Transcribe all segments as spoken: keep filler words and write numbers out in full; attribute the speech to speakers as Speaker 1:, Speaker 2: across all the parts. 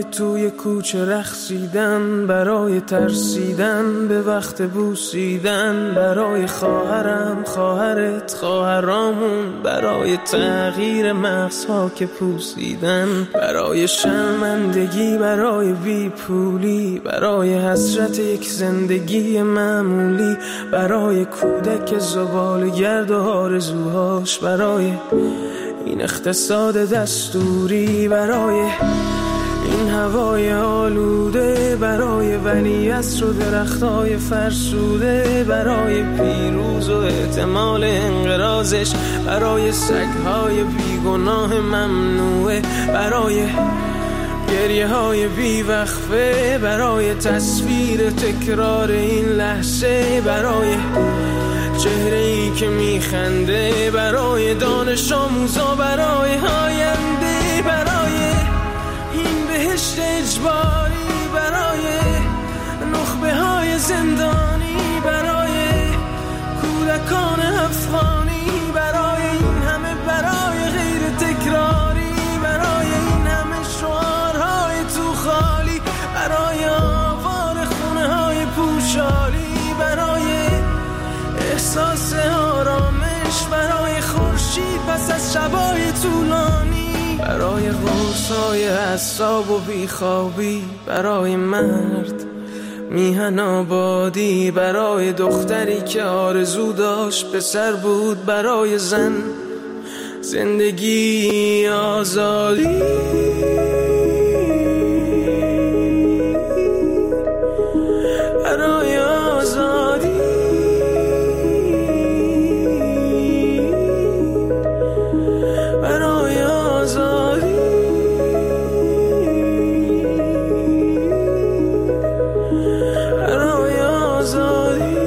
Speaker 1: توی کوچه رقصیدن، برای ترسیدن به وقت بوسیدن، برای خواهرم خواهرت خواهرامون، برای تغییر مغزها که پوسیدن، برای شرمندگی برای بی پولی، برای حسرت یک زندگی معمولی، برای کودک زباله‌گرد و آرزوهاش، برای این اقتصاد دستوری، برای این هوای آلوده، برای ولیعصر و درختای فرسوده، برای پیروز و احتمال انقراضش، برای سگهای بیگناه ممنوعه، برای گریه های بیوقفه، برای تصویر تکرار این لحظه، برای چهره ای که میخنده، برای دانش آموزا، برای آینده، برای این بهشت اجباری، برای نخبه های زندانی، برای کودکان افغانی، برای این همه برای غیر تکراری، برای این همه شعارهای تو خالی، برای آوار خونه های پوشالی، برای احساس آرامش، برای خورشید پس از شبای طولانی، برای قرصای اعصاب و بیخوابی، برای مرد میهن آبادی، برای دختری که آرزو داشت پسر بود، برای زن زندگی آزادی، برای آزادی، برای آزادی، برای آزادی.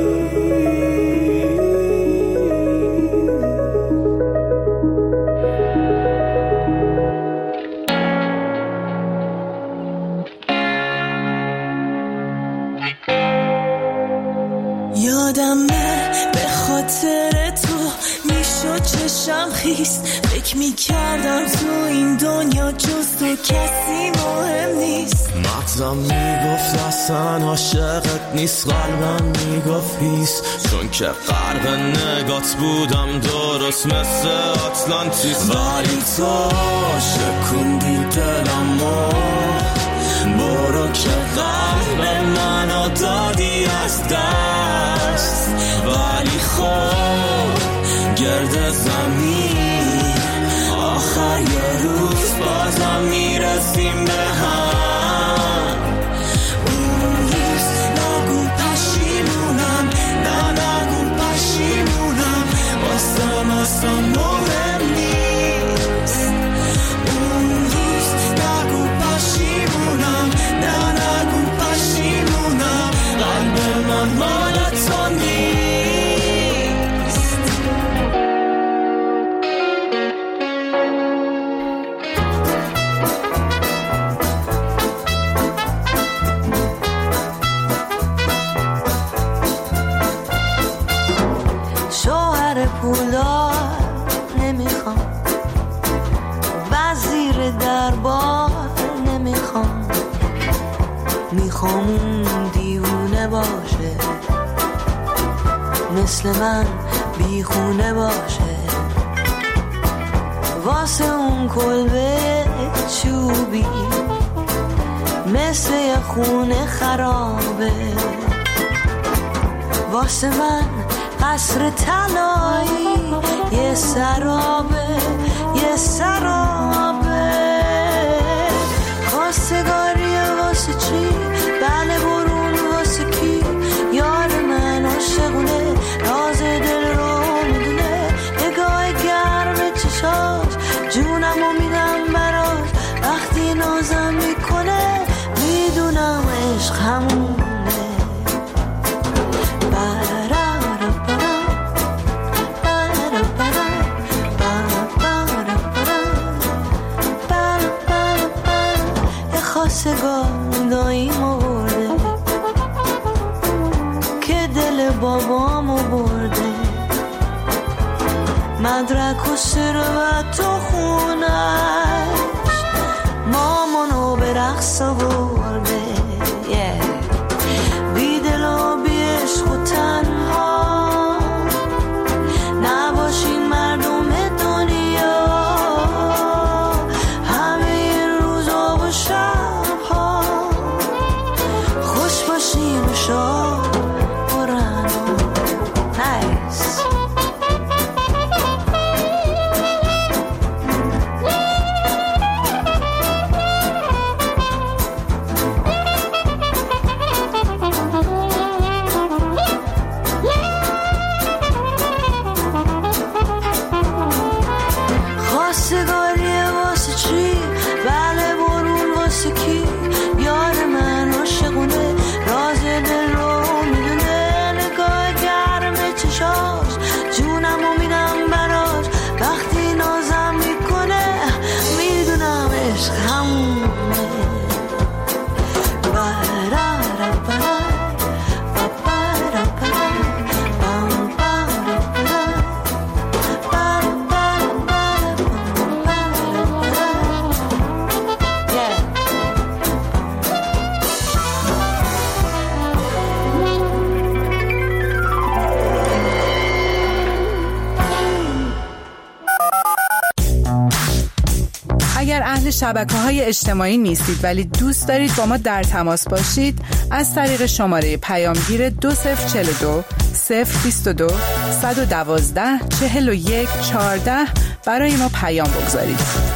Speaker 2: یادمه به خاطر تو میشد چشم خیست، فکر میکردم تو این دنیا جز تو کسی مهم نیست.
Speaker 3: مغزم میگفت اصلا عاشقت نیست، قلبم میگفت هیست، چون که غرق نگات بودم درست مثل آتلانتیس. ولی تو شکوندی دلمو، برو که قلب منو دادی از دست. ولی خب گرد زمین آخر یه روز بازم میرسیم به هم. اون روز نگو پشیمونم، نه نگو پشیمونم، واسم اصلا مهم نیست. اون روز نگو پشیمونم، نه نگو پشیمونم، قلب من مال تو نیست.
Speaker 2: شوهر پولدار نمیخوام، وزیر دربار نمیخوام، میخوام اون دیوونه باشه، مثل من بیخونه باشه، واسه اون کلبه چوبی مثل یه خونه خرابه، واسه من قصر طلایی یه سرابه، یه سرابه. خواستگاریه واسه چی؟ بله برون واسه کی؟ یار من عاشقونه، راز دل رو میدونه، نگاه گرم چشاش جونمو میدم براش، وقتی نازم میکنه میدونم عشق همونه. خواستگار داییمو برده که دل بابامو برده، مدرک و ثروت و خونش، مامانو به رقص آورده بی دل و بی عشق و تنها نباشین مردم دنیا همه روزا و شبها خوش باشین و شاد برن نایس
Speaker 4: شبکه‌های اجتماعی نیستید ولی دوست دارید با ما در تماس باشید، از طریق شماره پیامگیر دو صفر چهل و دو صفر بیست و دو صد و دوازده چهل و یک چهارده برای ما پیام بگذارید.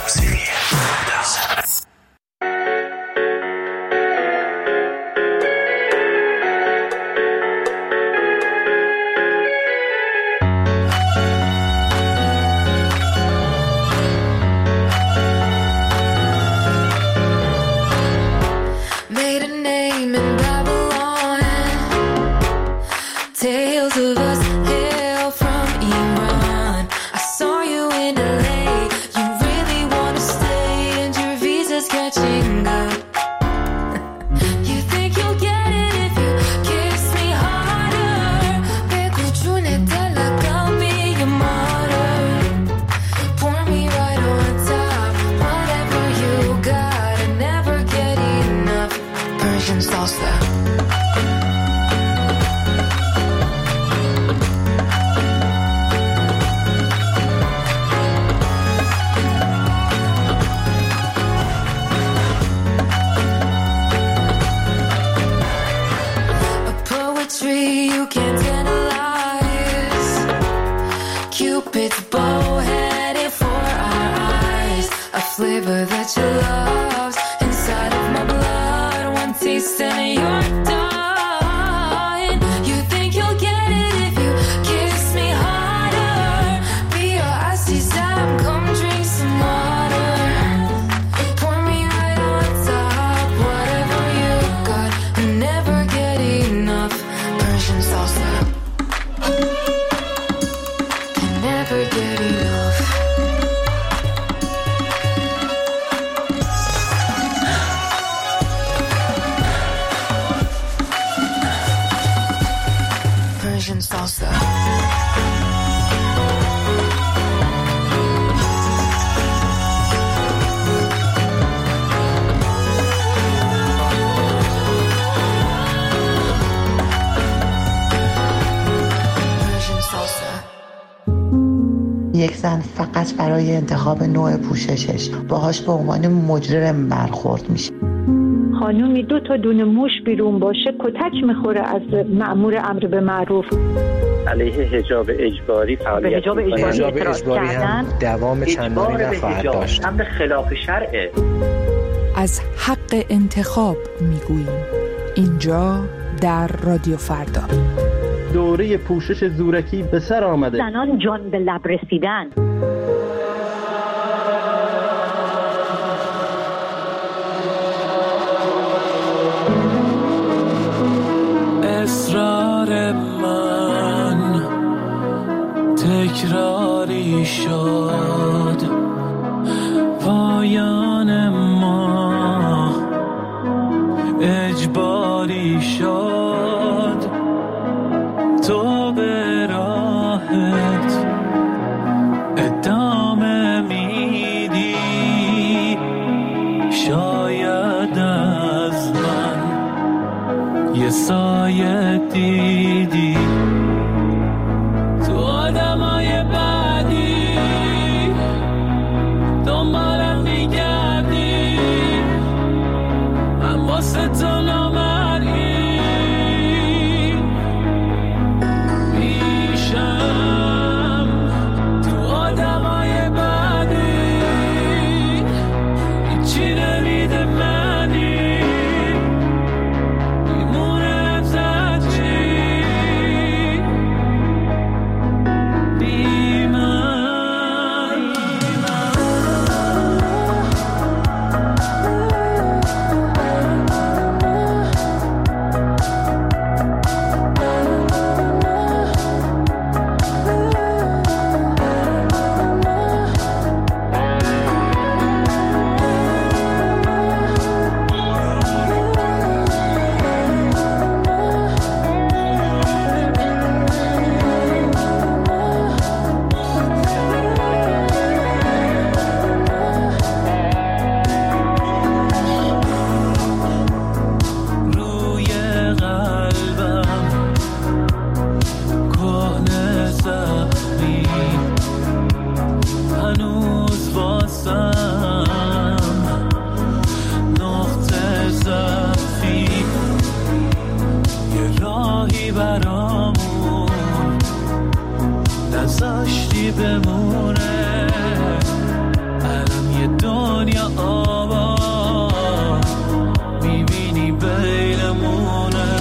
Speaker 5: یک زن فقط برای انتخاب نوع پوششش باهاش به عنوان مجرم برخورد میشه.
Speaker 6: خانومی دو تا دونه موش بیرون باشه کتک میخوره از مأمور امر به معروف.
Speaker 7: علیه حجاب اجباری فعالیت
Speaker 8: حجاب اجباری,
Speaker 7: حجاب
Speaker 8: اجباری هم دوام چندانی نخواهد داشت.
Speaker 7: امر خلاف شرعه.
Speaker 9: از حق انتخاب میگوییم اینجا در رادیو فردا.
Speaker 10: دوره پوشش زورکی به سر آمده.
Speaker 6: زنان جان به لب رسیدن.
Speaker 1: اصرار من تکراری شد، پایان ما اجباری شد، تو به راحت ادامه میدی، شاید چی بمونه، الان یه دنیا آباد میبینی بینمونه.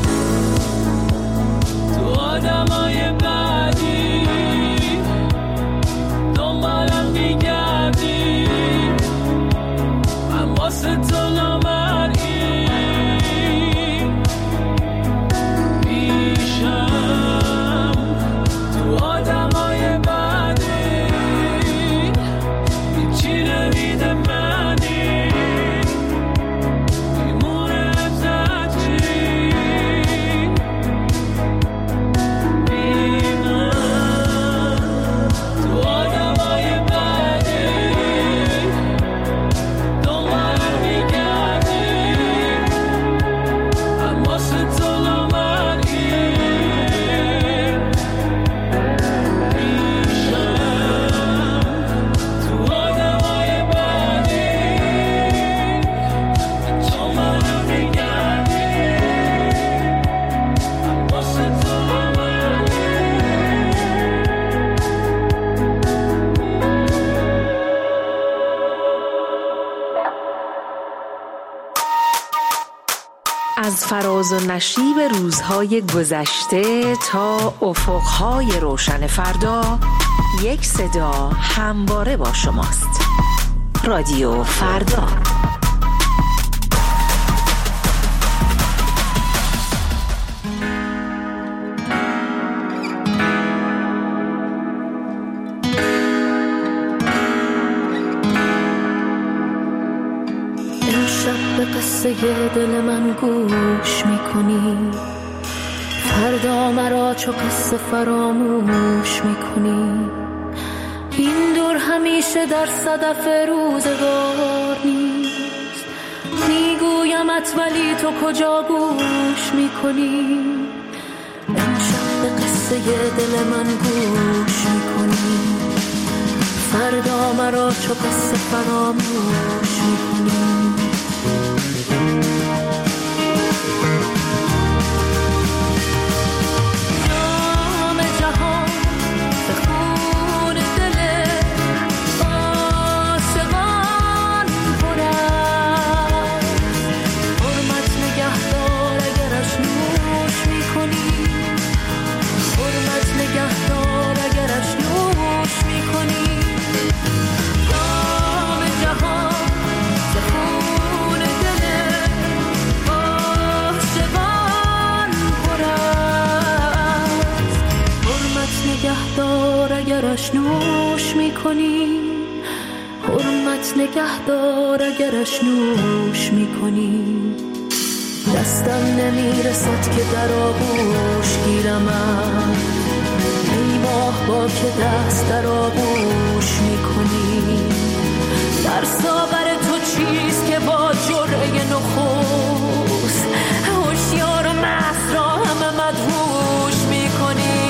Speaker 1: تو آدمای بعدی دنبالم میگردی، من واسه تو نامرئی میشم. تو آدمای بعدی هیچی نمیده منی، میمونه تجی بینم. تو آدمای بعدی دنبالم میگردی، من واسه تو نامرئی
Speaker 11: از فراز و نشیب روزهای گذشته تا افقهای روشن فردا، یک صدا همواره با شماست. رادیو فردا.
Speaker 12: به قصه دل من گوش میکنی، فردا مرا چو قصه فراموش میکنی. این دور همیشه در صدف روزگار نیست، میگویمت ولی تو کجا گوش میکنی. امشب به قصه دل من گوش میکنی، فردا مرا چو قصه فراموش میکنی. اگرش نوش میکنی، حرمت نگهدار اگرش نوش میکنی. دستم نمیرسد که در آغوش گیرمم، ای ماه با که دست در آغوش میکنی. در ساغر تو چیست که با جرعه نخست، هوشیار و مست را همه مدهوش میکنی.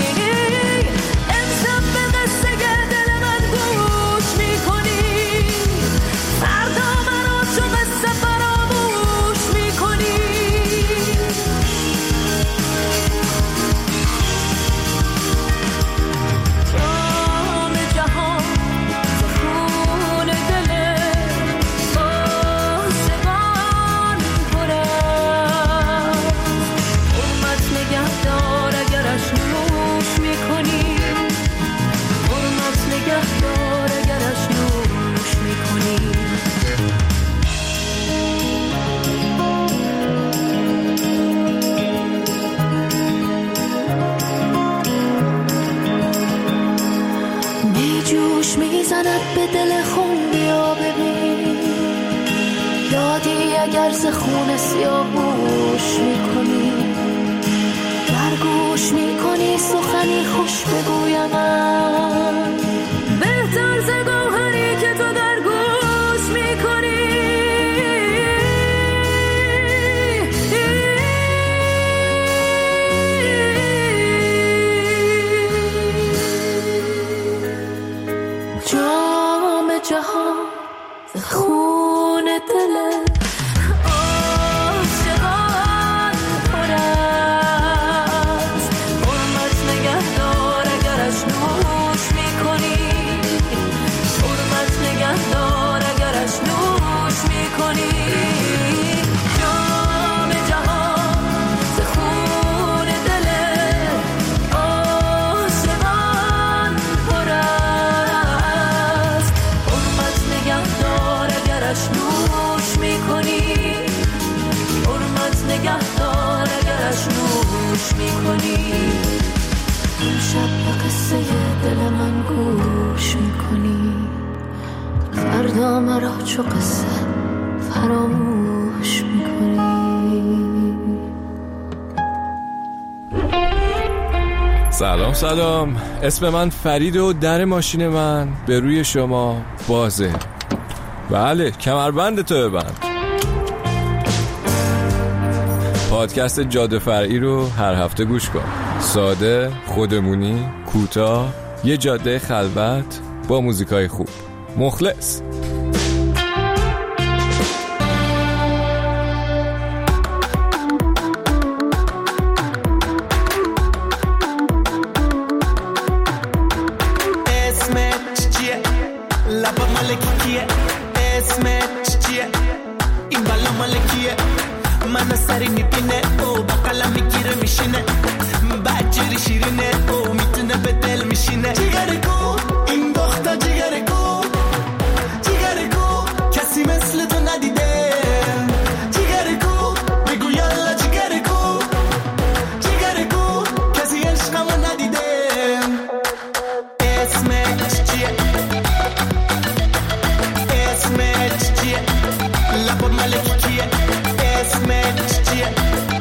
Speaker 12: میزند به دل خون، بیا ببین یادی اگر ز خون سیاهوش میکنی. در گوش میکنی سخنی خوش بگویم من، بهتر ز گوهری که تو در گوش میکنی. جام جهان خون دل عاشقان پر است، حرمت نگهدار اگرش نوش میکنی. همه را چو قصه فراموش میکنی.
Speaker 13: سلام سلام، اسم من فرید و در ماشین من به روی شما بازه. بله، کمربند تو ببند. پادکست جاده فرعی رو هر هفته گوش کن. ساده، خودمونی، کوتاه، یه جاده خلوت با موزیکای خوب. مخلص.
Speaker 14: اسمت چیه؟ لبا مال کیه؟ اسمت چیه؟ این بالا مال کیه؟ منو سری میبینه او با قلم میگیره میشینه، بجری شیرینه او میتونه به دل میشینه. جیگر گو این دختر جیگر گو، جیگر گو کسی مثل تو ندیده. جیگر گو بگو یالا جیگر گو، جیگر گو کسی عشقمو ندیده. اسمت چیه؟ اسمت چیه؟ لبا ملکی کیه؟ اسمت چیه؟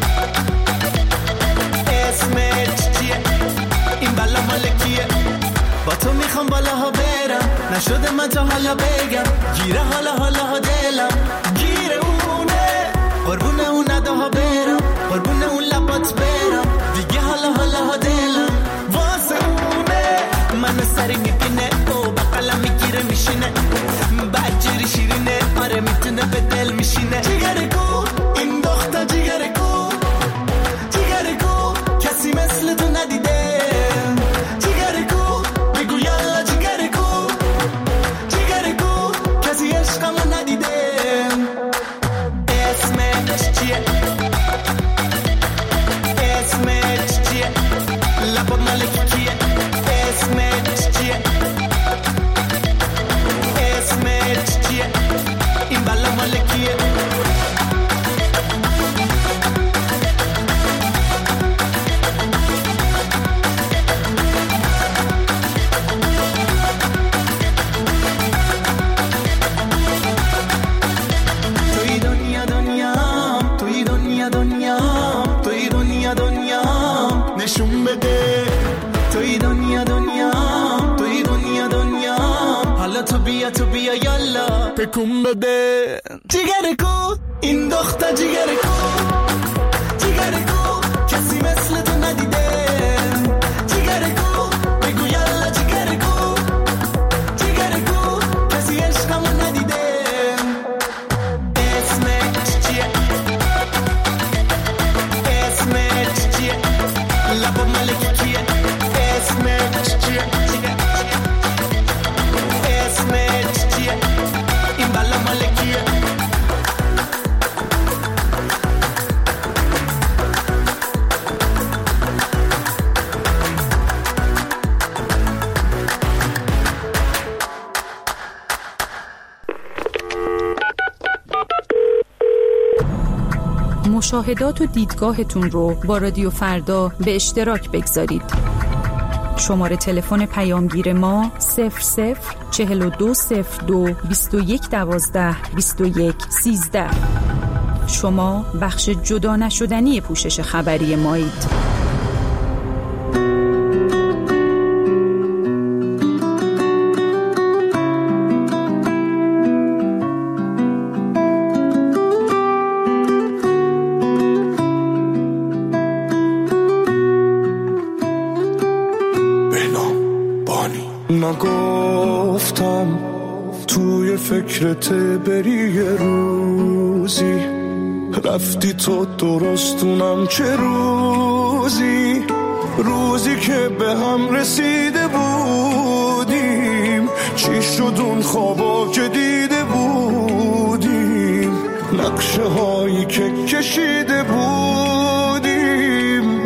Speaker 14: اسمت چیه؟ این بالا مالکیه. با تو میخوام بالاها برم، نشده من تا حالا بگم. گیره حالا حالا ها دلم، گیره اونه قربونه اون نداها برم، قربونه اون لبات برم. دیگه حالا حالا ها دلم واسه اونه. منو سری میبینه او با قلم میگیره میشینه، بجری شیرینه آره میتونه به دل میشینه. جیگر گو این دختر جیگر گو، جیگر گو کسی مثل تو ندیده. جیگر گو بگو یالا جیگر گو، جیگر گو کسی عشقمو ندیده. اسمت چیه؟ اسمت چیه؟ لبا مالکی کیه؟ اسمت چیه؟ اسمت چیه؟ این بالا مالکیه. توی دنیا دنیام، توی دنیا دنیام، توی دنیا دنیام نشون بده. توی دنیا دنیام، توی دنیا دنیام حالا تو بیا تو بیا یالا تکون بده. جیگر کو این دختر جیگر کو، جیگر کو کسی مثل تو ندیده. جیگر کو بگو یالا جیگر کو، جیگر کو کسی عشقمو ندیده. اسمت چیه؟ اسمت چیه؟ لبا ملکی کیه؟ اسمت چیه؟ اسمت چیه؟ این بالا مالکیه.
Speaker 9: مشاهدات و دیدگاهتون رو با رادیو فردا به اشتراک بگذارید. شماره تلفن پیامگیر ما صفر صفر چهل و دو صفر دو بیست و یک دوازده بیست و یک سیزده. شما بخش جدا نشدنی پوشش خبری مایید.
Speaker 15: نگفتم توی فکرت بری یه روزی، رفتی تو درستونم چه روزی، روزی که به هم رسیده بودیم. چی شد اون خوابا که دیده بودیم، نقشه هایی که کشیده بودیم.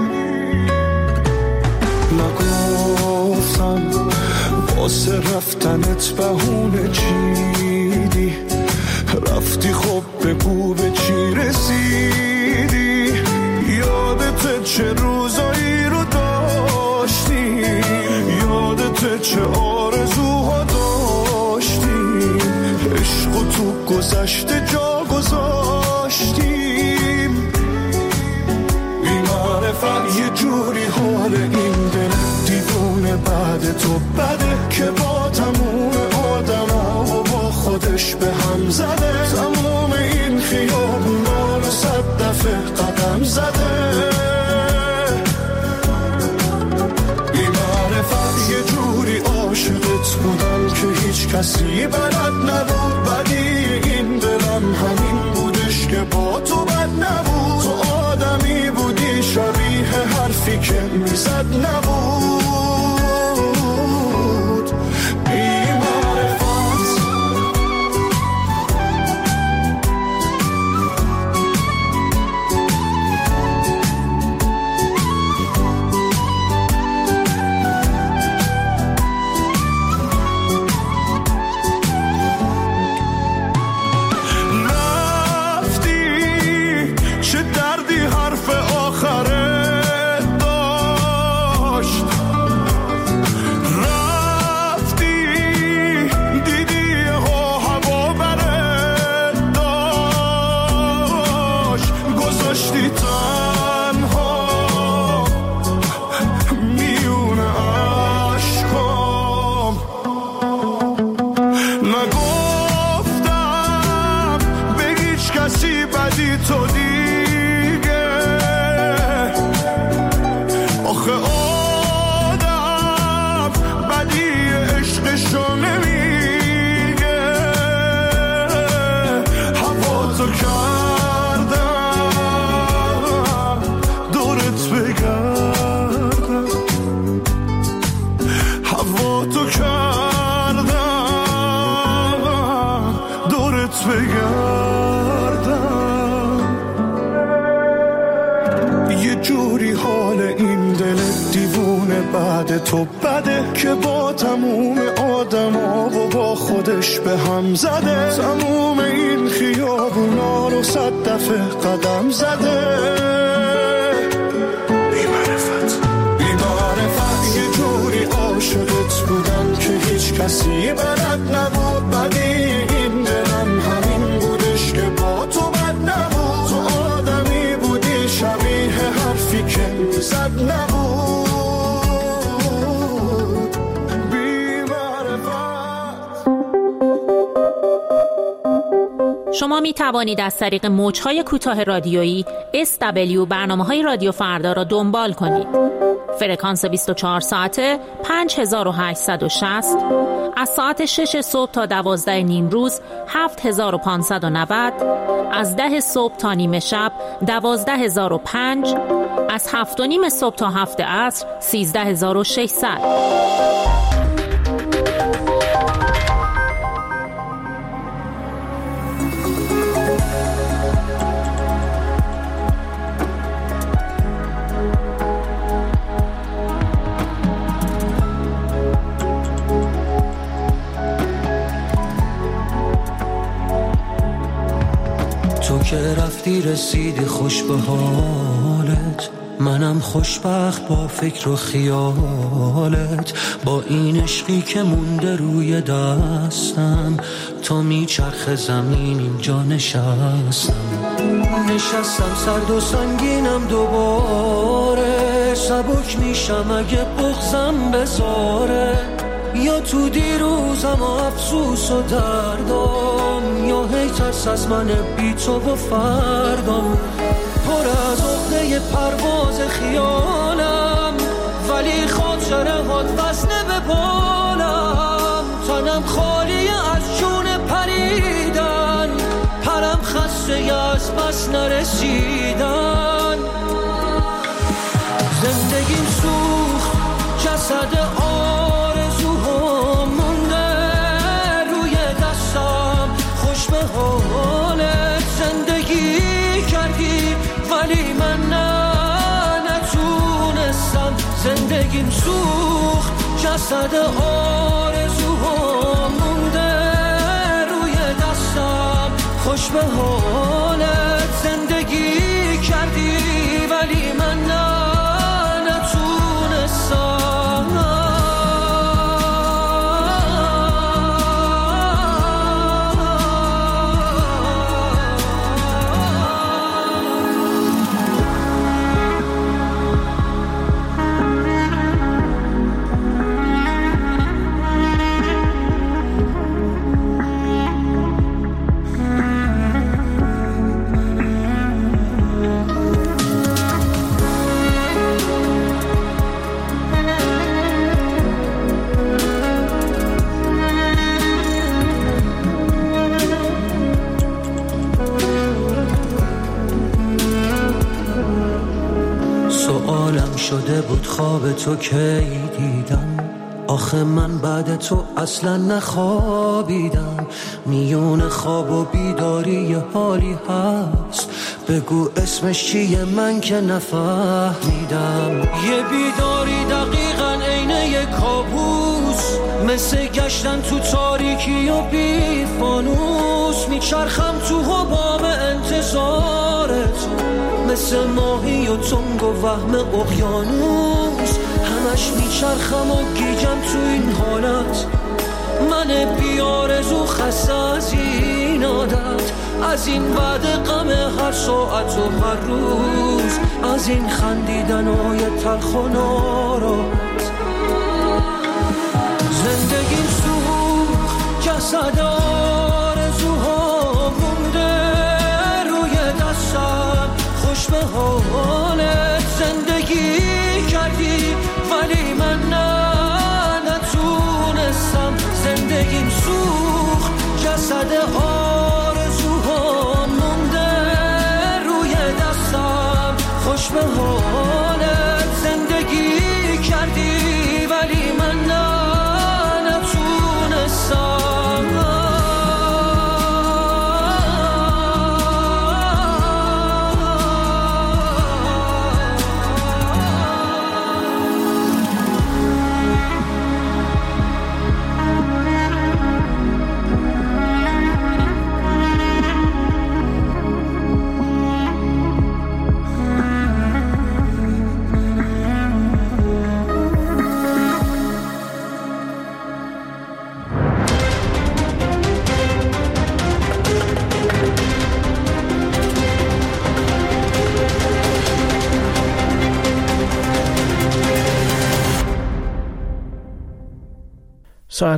Speaker 15: نگفتم واسه رفتنت بهونه چیدی، رفتی خب بگو به چی رسیدی. یادت چه روزایی رو داشتیم، یادت چه آرزوها داشتیم. عشق گذشته جا گذاشتیم. بی‌معرفت یه جوری حال این دل دیوونه بعد تو بده که با تموم آدم ها و با خودش به هم زده. تموم این خیابونا رو صد دفعه قدم زده. بی‌معرفت یه جوری عاشقت بودم که هیچ کسی بلد نبود. بدی این دلم همین بودش که با تو بد نبود. تو آدمی بودی شبیه حرفی که میزد نبود. بی‌معرفت تو بده که با تموم آدم ها و با خودش به هم زده. تموم این خیابونا رو صد دفعه قدم زده. بی‌معرفت بی‌معرفت یه جوری عاشقت بودم که هیچ کسی بلد نبود. بدی این دلم همین بودش که با تو بد نبود. تو آدمی بودی شبیه حرفی که میزد نبود.
Speaker 16: شما می توانید از طریق موج‌های کوتاه رادیویی اس دبلیو برنامه‌های رادیو فردا را دنبال کنید. فرکانس بیست و چهار ساعته پنج هزار و هشتصد و شصت، از ساعت شش صبح تا دوازده نیم روز هفت هزار و پانصد و نود، از ده صبح تا نیمه شب دوازده هزار و پنج، از هفت و نیم صبح تا هفت عصر سیزده هزار و ششصد.
Speaker 17: تو که رفتی رسیدی خوش به حالت، منم خوشبخت با فکر و خیالت. با این عشقی که مونده روی دستم، تا میچرخ زمین اینجا نشستم. نشستم سرد و سنگینم دوباره، سبک میشم اگه بغضم بذاره. یا تو دیروزم و افسوس و دردم، یا هی ترس از من بی تو و فردم. پر از عقده پرواز خیالم، ولی خاطره هات وزنه به بالم. تنم خالی از جون پریدن، پرم خسته از بس نرسیدن. زندگیم سوخت جسد آرزوها مونده روی دستم. خوش به حالت زندگی کردی ولی من نه نتونستم. زندگیم سوخت جسد آرزوها مونده روی دستم. خوش به حالت زندگی کردی ولی من نه شده بود خواب تو کی دیدم، آخه من بعد تو اصلا نخوابیدم. میون خواب و بیداری یه حالی هست، بگو اسمش چیه من که نفهمیدم. یه بیداری دقیقاً عین یه کابوس، مثل گشتن تو تاریکی و بی فانوس. میچرخم تو حباب انتظار تو، مثل ماهی و تنگ و وهم اقیانوس. همش میچرخم و گیجم تو این حالت، من بیارزو خسته از این عادت، از این بعد غم هر ساعت و هر روز، از این خندیدن های تلخ و نارا